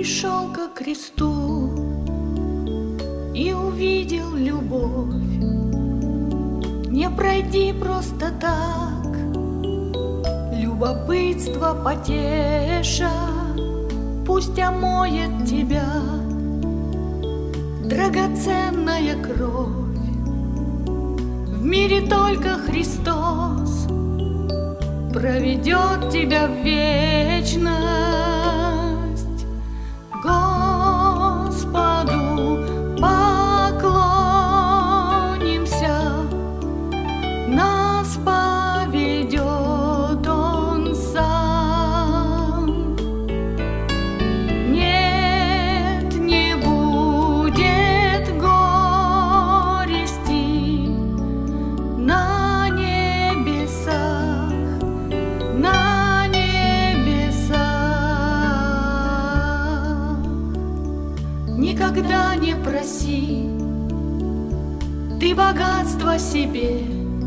пришел ко кресту и увидел любовь. Не пройди просто так, любопытство потеша, пусть омоет тебя драгоценная кровь. В мире только Христос проведет тебя в вечность. Господу поклонимся, нас поведет Он сам. Нет, не будет горести на небесах, на небесах. Никогда не проси ты богатства себе,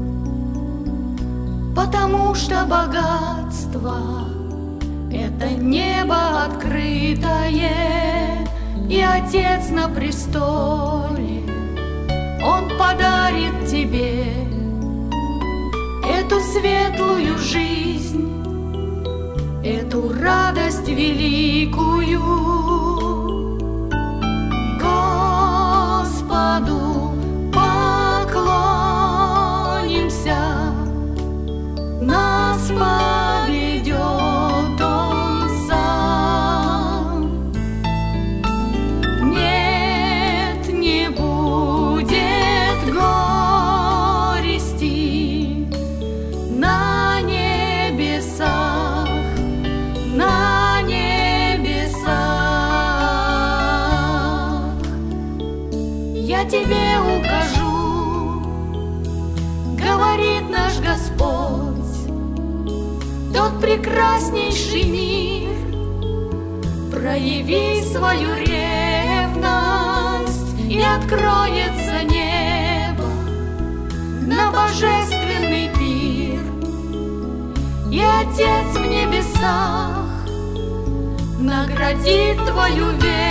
потому что богатство — это небо открытое, и Отец на престоле, Он подарит тебе эту светлую жизнь, эту радость великую. Господу поклонимся, нас поведет Он сам. Нет, не будет горести на небесах, на небесах. Я тебе укажу, говорит наш Господь, тот прекраснейший мир. Прояви свою ревность, и откроется небо на божественный пир. И Отец в небесах наградит твою веру